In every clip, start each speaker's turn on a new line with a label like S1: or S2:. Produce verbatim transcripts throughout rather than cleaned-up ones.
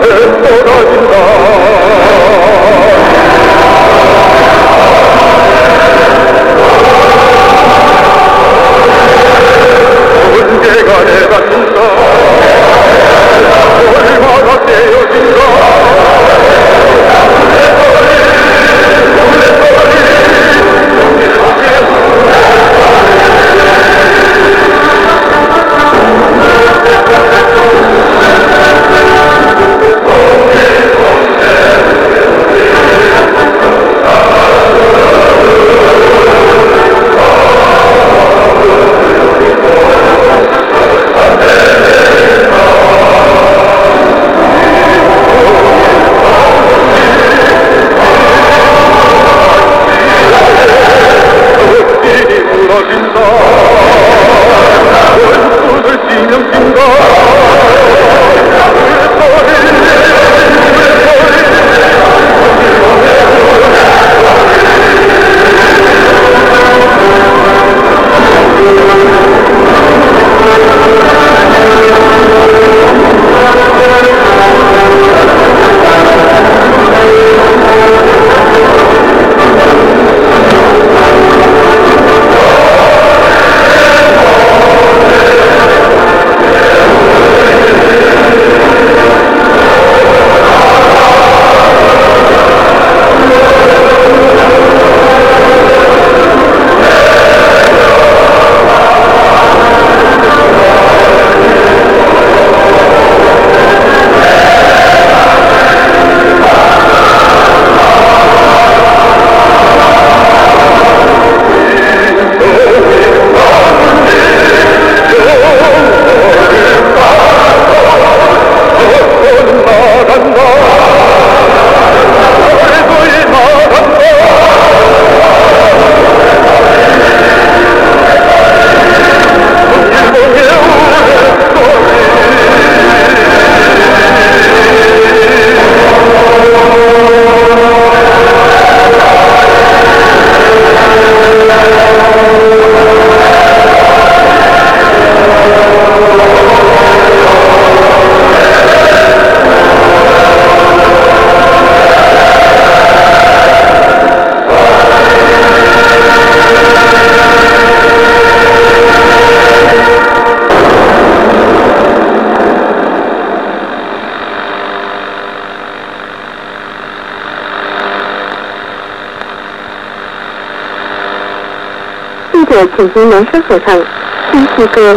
S1: 请听男生合唱《第四歌》。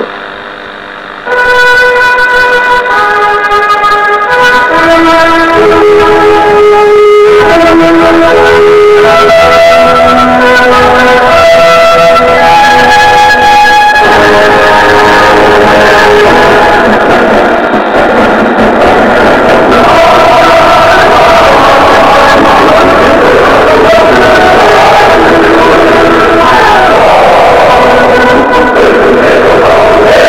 S2: Thank you.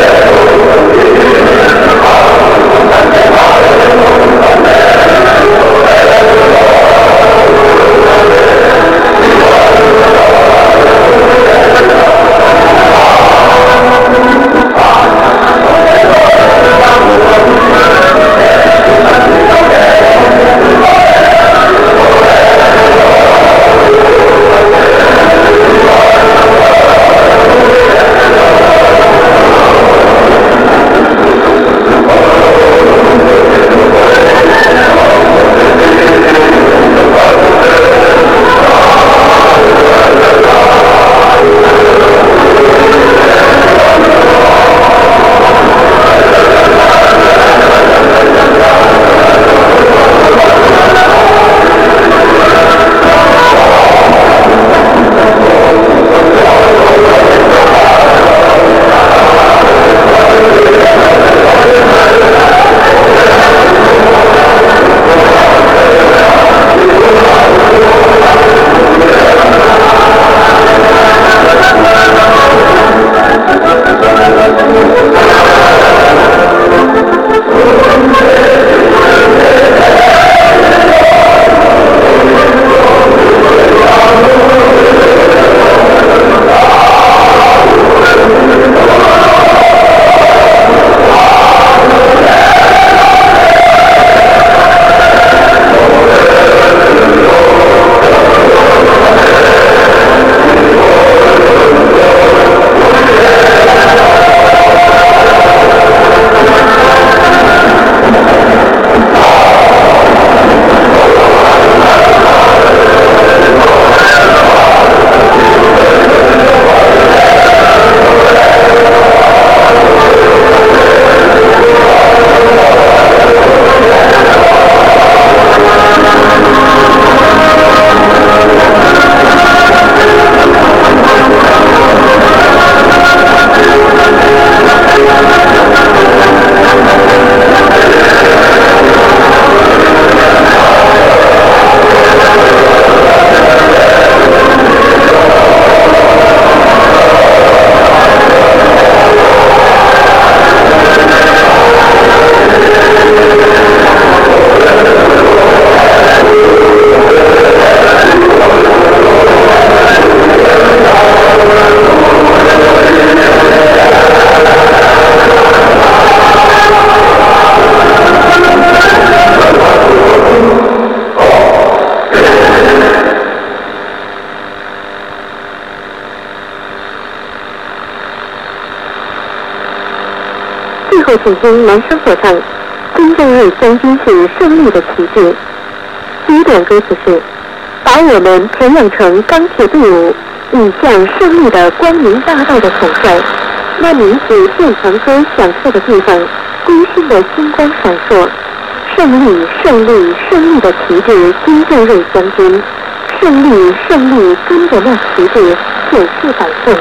S1: 请听男生合唱《金正日将军是胜利的旗帜》。第一段歌词是：把我们培养成钢铁队伍，引向胜利的光明大道的统帅。那名字殿堂歌响彻的地方，归心的星光闪烁。胜利，胜利，胜利的旗帜，金正日将军。胜利，胜利，跟着那旗帜，显示摆动。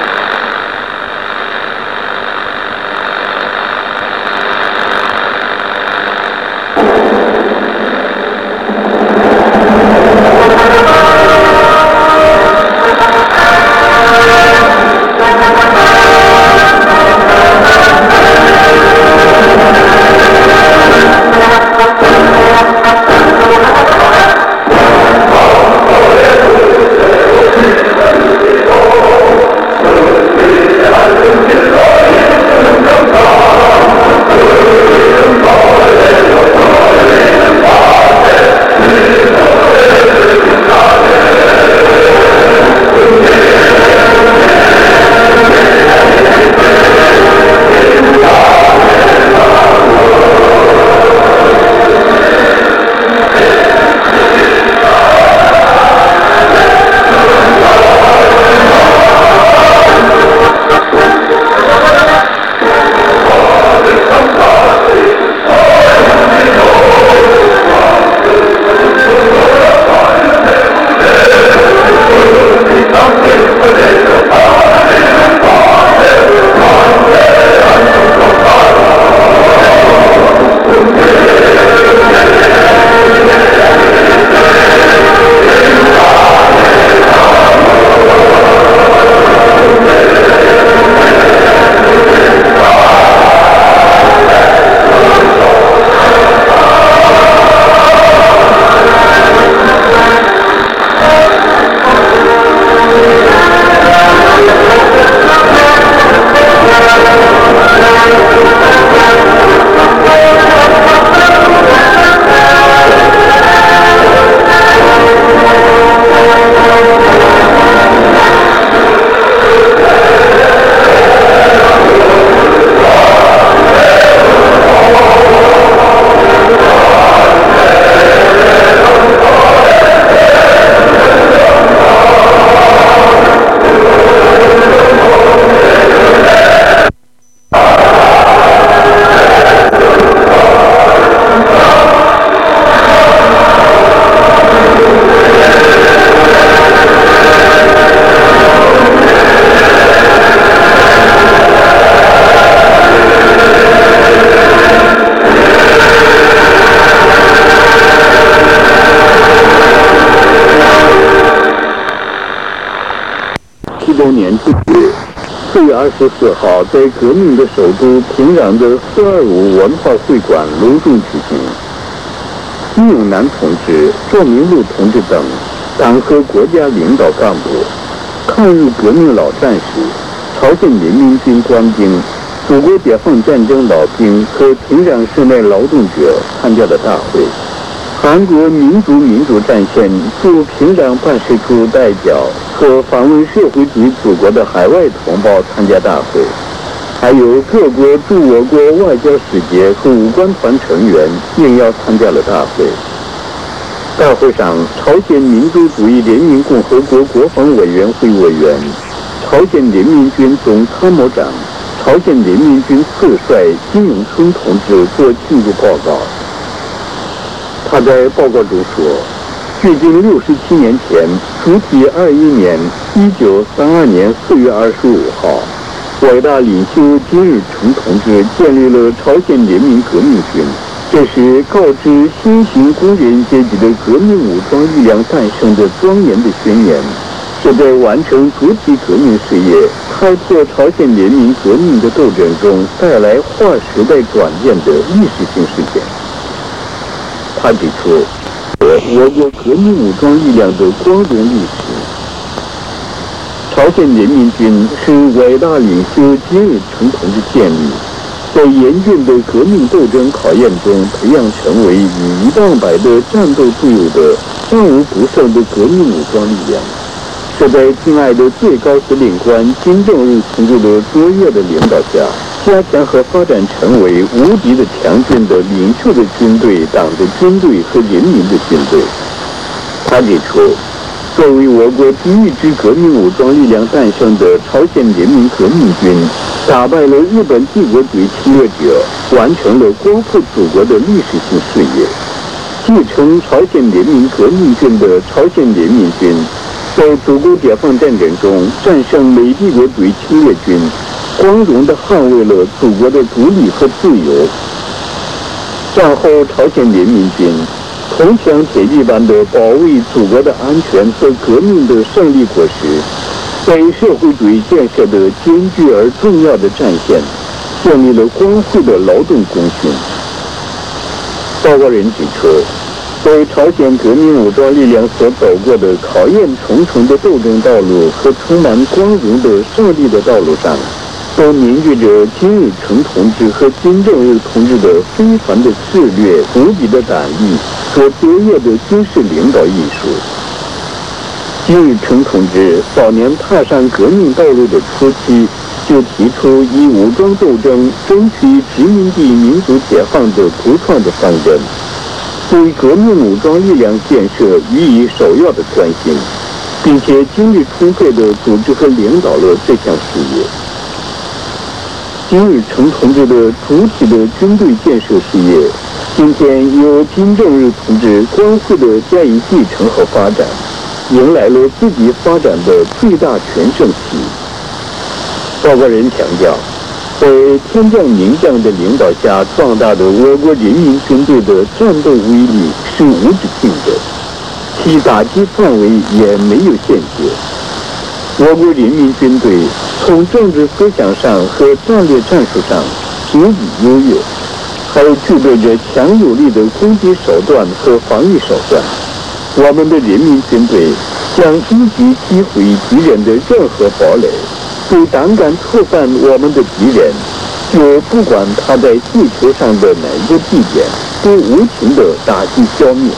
S2: 四月二十四号，在革命的首都平壤的四二五文化会馆隆重举行。金永南同志、赵明禄同志等党和国家领导干部、抗日革命老战士、朝鲜人民军官兵、祖国解放战争老兵和平壤市内劳动者参加了大会。韩国民族民主战线驻平壤办事处代表和访问社会主义祖国的海外同胞参加大会，还有各国驻我国外交使节和武官团成员应邀参加了大会。大会上，朝鲜民主主义人民共和国国防委员会委员、朝鲜人民军总参谋长、朝鲜人民军次帅金永春同志做庆祝报告。他在报告中说，距今六十七年前，主体二一年一九三二年四月二十五号，伟大领袖金日成同志建立了朝鲜人民革命军，这是告知新型工人阶级的革命武装力量诞生的庄严的宣言，是在完成主体革命事业、开拓朝鲜人民革命的斗争中带来划时代转变的历史性事件。他指出，我国革命武装力量的光荣历史。朝鲜人民军是伟大领袖金日成同志建立，在严峻的革命斗争考验中培养成为以一当百的战斗队伍的战无不胜的革命武装力量，是在敬爱的最高司令官金正日同志的卓越的领导下， 加强和发展成为无敌的强劲的领袖的军队、党的军队和人民的军队。他指出，作为我国第一支革命武装力量诞生的朝鲜人民革命军，打败了日本帝国主义侵略者，完成了光复祖国的历史性事业。继承朝鲜人民革命军的朝鲜人民军，在祖国解放战争中战胜美帝国主义侵略军，光荣地捍卫了祖国的独立和自由。战后朝鲜人民军铜墙铁壁般的保卫祖国的安全和革命的胜利果实，在社会主义建设的艰巨而重要的战线，建立了光辉的劳动功勋。报告人指出，在朝鲜革命武装力量所走过的考验重重的斗争道路和充满光荣的胜利的道路上，都凝聚着金日成同志和金正日同志的非凡的智略、无比的胆力和卓越的军事领导艺术。金日成同志早年踏上革命道路的初期，就提出以武装斗争争取殖民地民族解放的独创的方针，对革命武装力量建设予以首要的关心，并且精力充沛地组织和领导了这项事业。金日成同志的主体的军队建设事业，今天由金正日同志光辉地加以继承和发展，迎来了自己发展的最大全盛期。报告人强调，在天降名将的领导下壮大的我国人民军队的战斗威力是无止境的，其打击范围也没有限制。我国人民军队从政治思想上和战略战术上无比优越，还具备着强有力的攻击手段和防御手段。我们的人民军队将一击击毁敌人的任何堡垒，对胆敢触犯我们的敌人，就不管他在地球上的哪一个地点，都无情地打击消灭。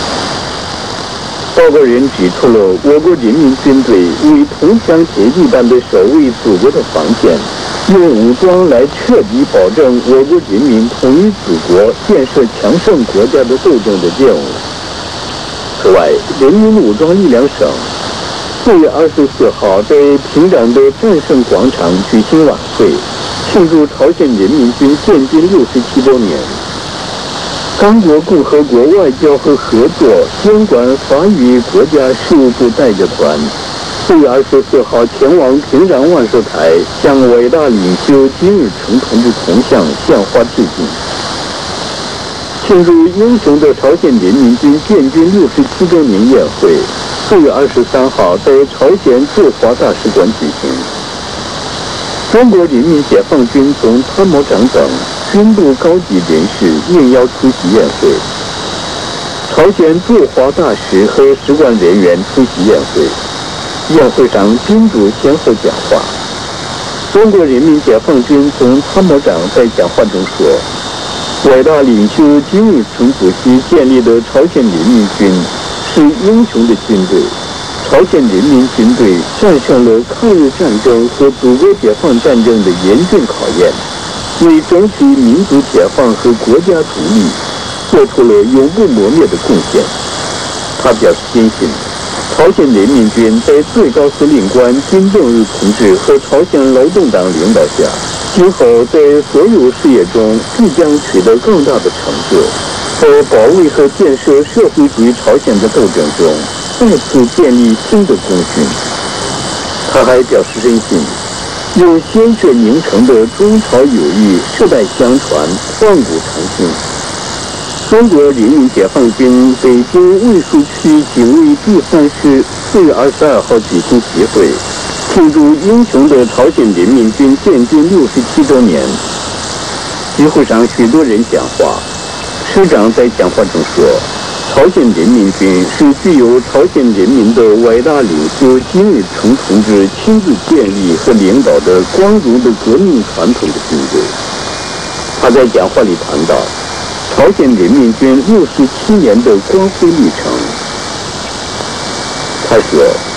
S2: 报告人指出了我国人民军队为铜墙铁壁般的守卫祖国的防线，用武装来彻底保证我国人民统一祖国、建设强盛国家的斗争的任务。此外，人民武装力量省四月二十四号在平壤的战胜广场举行晚会，庆祝朝鲜人民军建军六十七周年。刚果共和国外交和合作监管法语国家事务部代表团四月二十四号前往平壤万寿台，向伟大领袖金日成同志铜像献花致敬。庆祝英雄的朝鲜人民军建军六十七周年宴会四月二十三号在朝鲜驻华大使馆举行。中国人民解放军总参谋长等军部高级人士应邀出席宴会，朝鲜驻华大使和使馆人员出席宴会。宴会上，宾主先后讲话。中国人民解放军总参谋长在讲话中说，伟大领袖金日成主席建立的朝鲜人民军是英雄的军队，朝鲜人民军队战胜了抗日战争和祖国解放战争的严峻考验，为整体民族解放和国家独立做出了永不磨灭的贡献。他表示坚信，朝鲜人民军在最高司令官金正日同志和朝鲜劳动党领导下，今后在所有事业中必将取得更大的成就，在保卫和建设社会主义朝鲜的斗争中再次建立新的功勋。他还表示深信，用鲜血凝成的中朝友谊世代相传，万古长青。中国人民解放军北京卫戍区警卫第三师四月二十二号举行集会，庆祝英雄的朝鲜人民军建军六十七周年。集会上许多人讲话，师长在讲话中说，朝鲜人民军是具有朝鲜人民的伟大领袖金日成同志亲自建立和领导的光荣的革命传统的军队。他在讲话里谈到朝鲜人民军六十七年的光辉历程。他说，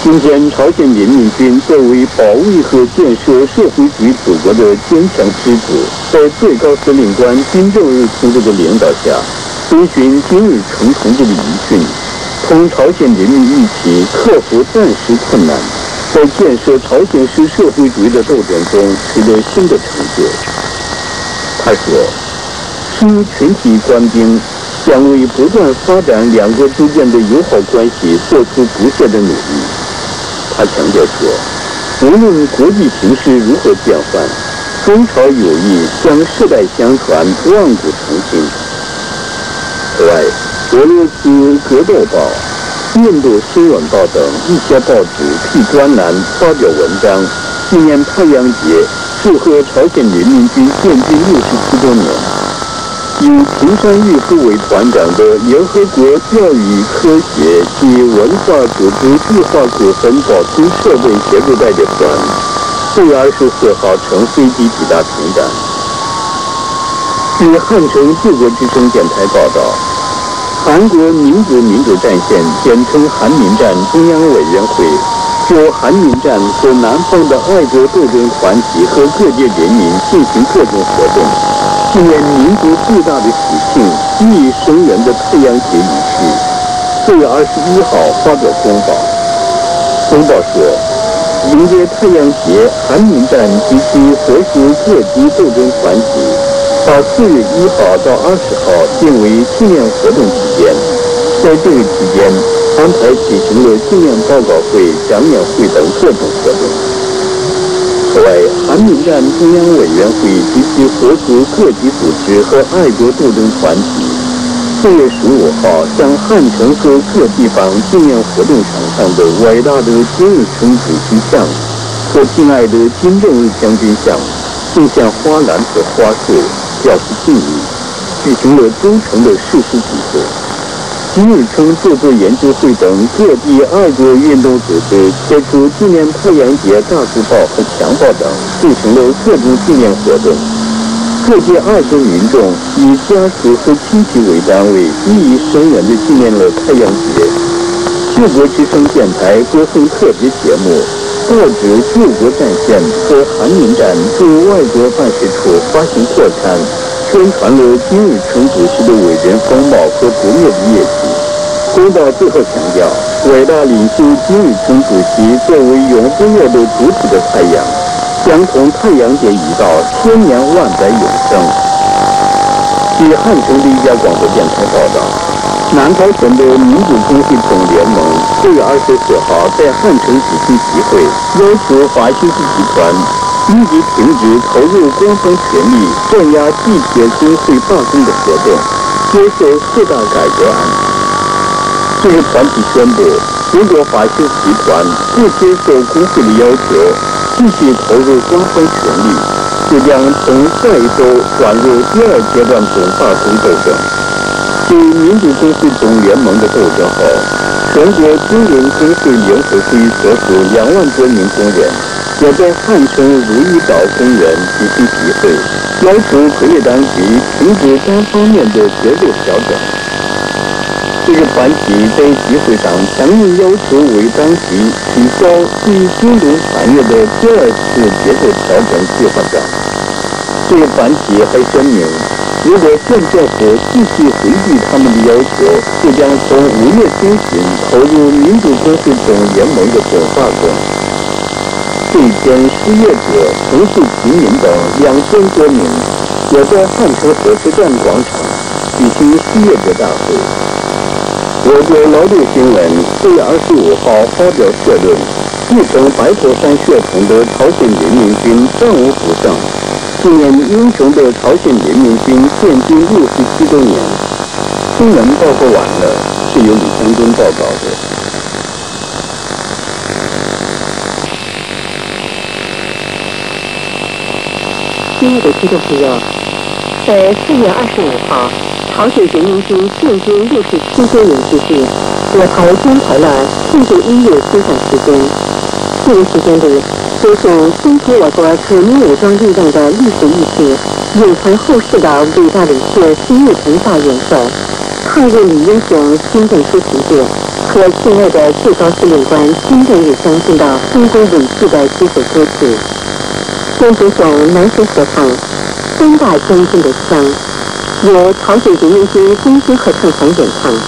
S2: 今天，朝鲜人民军作为保卫和建设社会主义祖国的坚强狮子，在最高司令官金正日同志的领导下，遵循金日成同志的遗训，同朝鲜人民一起克服暂时困难，在建设朝鲜式社会主义的斗争中取得新的成就。他说：“新全体官兵将为不断发展两国之间的友好关系做出不懈的努力。”他强调说，无论国际形势如何变幻，中朝友谊将世代相传，万古长青。此外，俄罗斯《格斗报》、印度《新闻报》等一些报纸替专栏发表文章，纪念太阳节，祝贺朝鲜人民军建军六十七周年。以平山裕夫为团长的联合国教育、科学及文化组织计划股份保存设备协助代表团，四月二十四号乘飞机抵达平壤。据汉城救国之声电台报道，韩国民主民主战线简称韩民战中央委员会，就韩民战和南方的爱国斗争团体和各界人民进行各种活动，纪念民族最大的喜庆熠熠生源的太阳节仪式。四月二十一号发表公报，公报说，迎接太阳节，韩民战及其所属各级斗争团体，把四月一号到二十号定为纪念活动期间，在这个期间安排举行了纪念报告会、讲演会等各种活动。此外，韩民战中央委员会及其所属各级组织和爱国斗争团体，四月十五号向汉城和各地方纪念活动场上的伟大的金日成主席像和敬爱的金正日将军像送上花篮和花束，表示敬意，举行了忠诚的誓师祭祀。金日成著作研究会等各地爱国运动组织贴出纪念太阳节大字报和墙报等，进行了各种纪念活动。各界爱国民众以家属和亲戚为单位，熠熠生源地纪念了太阳节。救国之声电台播送特别节目，报纸救国战线和韩民战驻外国办事处发行特刊，宣传了金日成主席的伟人风貌和不灭的业绩。公报最后强调，伟大领袖金日成主席作为永不灭的主体的太阳，将同太阳节一道，千年万载永生。据汉城的一家广播电台报道，南朝鲜的民主工会总联盟四月二十四号在汉城举行集会，要求法西斯集团立即停止投入官方权力镇压地铁工会罢工的活动，接受四大改革案。这个团体宣布，如果法西斯集团不接受工会的要求，继续投入官方权力，就将从下一周转入第二阶段总罢工斗争。对民主工会总联盟的斗争后，全国工人工会联合会所属两万多名工人也在汉城如意岛公园举行集会，要求国内当局停止单方面的结构调整。这个团体在集会上强硬要求为当局取消对金融产业的第二次结构调整计划表。这个团体还声明，如果县政府继续回避他们的要求，就将从五月中旬投入民主工会总联盟的总罢工。这一天，失业者、城市贫民等两千多名也在汉城火车站广场举行失业者大会。我国劳动新闻四月二十五号发表社论，继承白头山血统的朝鲜人民军战无不胜，纪念英雄的朝鲜人民军建军六十七周年。新闻报告完了，是由李湘东报告的。
S1: 亲爱的听众朋友，在四月二十五号朝鲜人民军建军六十七周年之际，我台编排了庆祝音乐欣赏时间。这个时间里，歌颂中国我国革命武装运动的历史意识，永传后世的伟大领袖金日成大元帅，抗日女英雄金正书同志和我亲爱的最高司令官金正日将军的丰功伟绩的几首歌曲，先读诵男声合唱《三大将军的枪》，由朝鲜人民军功勋合唱团演唱。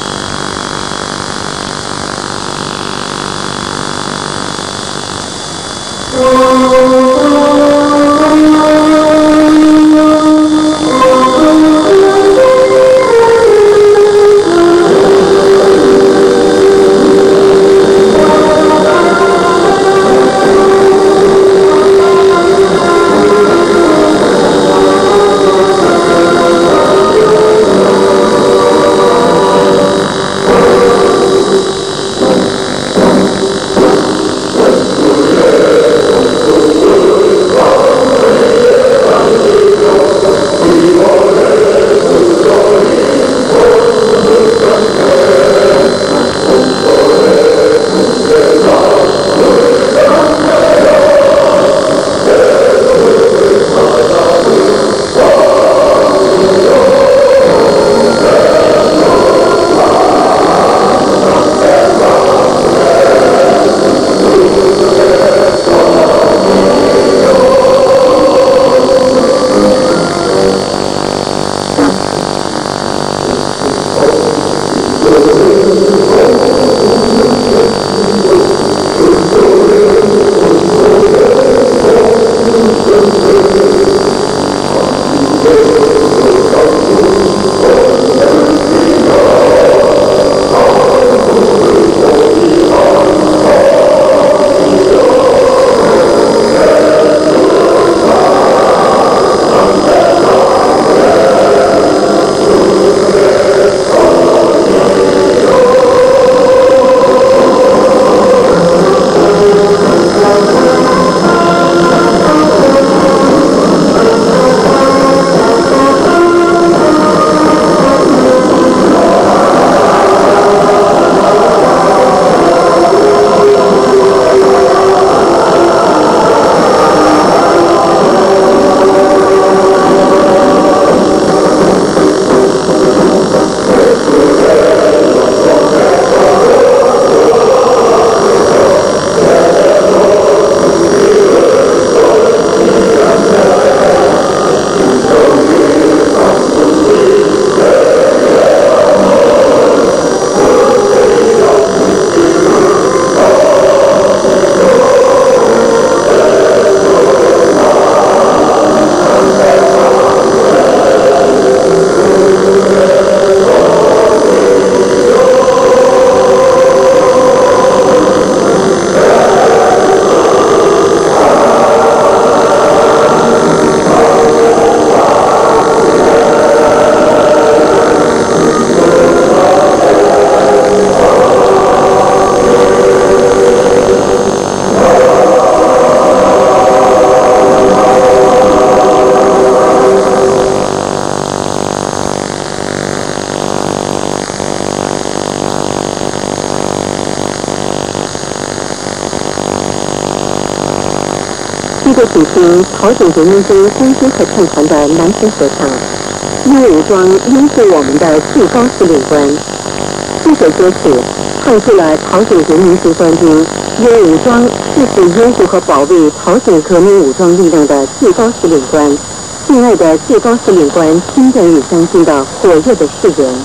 S1: 接着请听朝鲜人民军功勋合唱团的男声合唱《用武装拥护我们的最高司令官》。这首歌曲唱出了朝鲜人民军官兵用武装誓死拥护和保卫朝鲜革命武装力量的最高司令官、敬爱的最高司令官金正日将军的火热的誓言。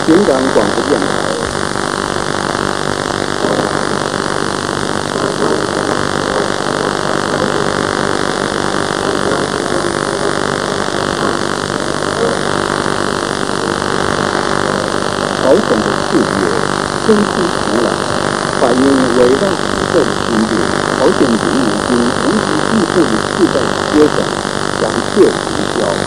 S2: 平壤广播电台。朝鲜的事业生气长朗，反映伟大祖国的心境。朝鲜人民军同时继续的世代接上，感谢无效。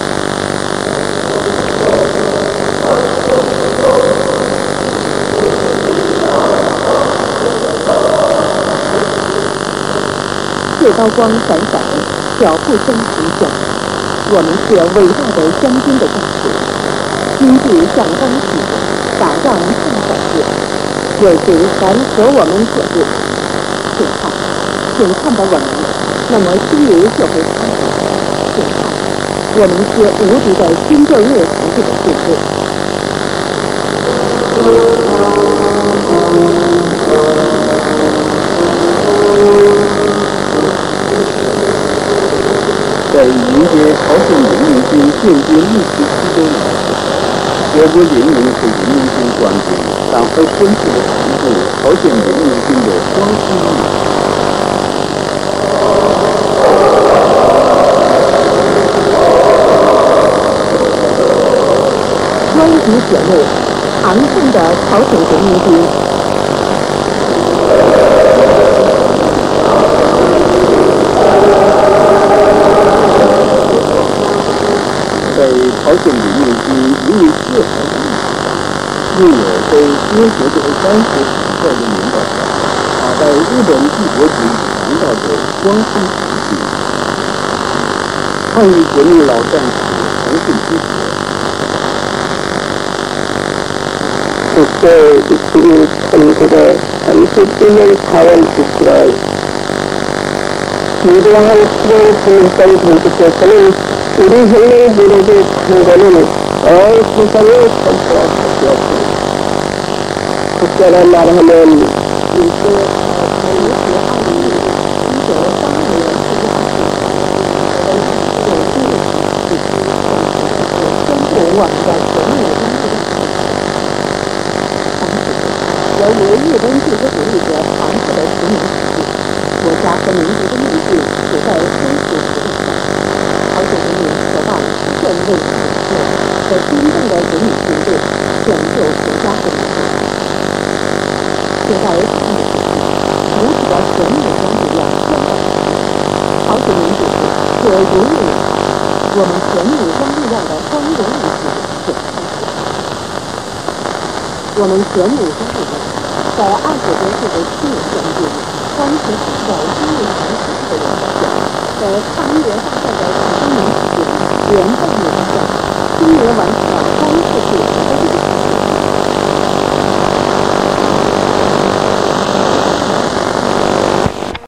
S1: 刺刀光闪闪，脚步声呼啸。我们是伟大的将军的战士，军纪向刚气，打仗向反日。有时还和我们作对，请看，请看到我们，那么心里就会踏实。请看，我们是无敌的军政日同志的部队。
S2: 在迎接朝鲜人民军建军六十七周年时，我国人民和人民军官兵党和身体的传播朝鲜人民军的光辉历史。
S1: 专辑节目，昂盛的朝鲜人民军。
S2: 在朝鲜人民军引以自豪的历史上，又有被科学的三十时代的领导下，打败日本帝国主义强大的光辉奇迹。抗日革命老战士陈胜之说。
S3: 국제 입국민 선수가 삼십일 년 사월 이십칠일 무도한 수령 국민당 정부께서는 우리 혁명군에게 판거는 온 세상에 선포하셨습니다. 국가란 말하면 일제由于日本帝国主义者强迫的殖民统治，国家和民族的命运处在生死之路上。朝鲜人民渴望建立统治和真正的人民军队，拯救国家和民族。就在抗日时期，如此的神武装力量宣告朝鲜民主是如日以待，我们神武装力量的光荣历史就开始了。我们神武装力量在二十多岁的亲人将军当时是在军事常识的领导下，在抗日大战的启东营时期，连战连战，今年完成了三次次的